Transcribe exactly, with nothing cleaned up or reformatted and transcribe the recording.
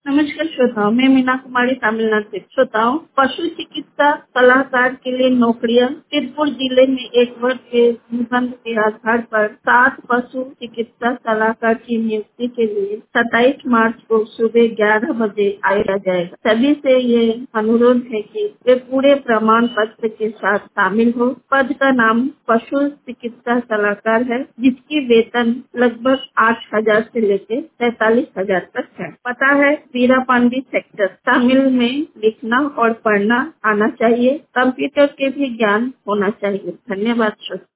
नमस्कार श्रोताओं, मैं मीना कुमारी तमिलनाडु से। श्रोताओं, पशु चिकित्सा सलाहकार के लिए नौकरियां। तिरपुर जिले में एक वर्ष के निबंध के आधार पर सात पशु चिकित्सा सलाहकार की नियुक्ति के लिए सत्ताईस मार्च को सुबह ग्यारह बजे आया जाएगा। सभी से ये अनुरोध है कि वे पूरे प्रमाण पत्र के साथ शामिल हो। पद का नाम पशु चिकित्सा सलाहकार है, जिसकी वेतन लगभग आठ हजार से लेकर तैतालीस हजार तक है। पता है वीरा पांडी सेक्टर। तमिल में लिखना और पढ़ना आना चाहिए। कंप्यूटर के भी ज्ञान होना चाहिए। धन्यवाद श्रोता।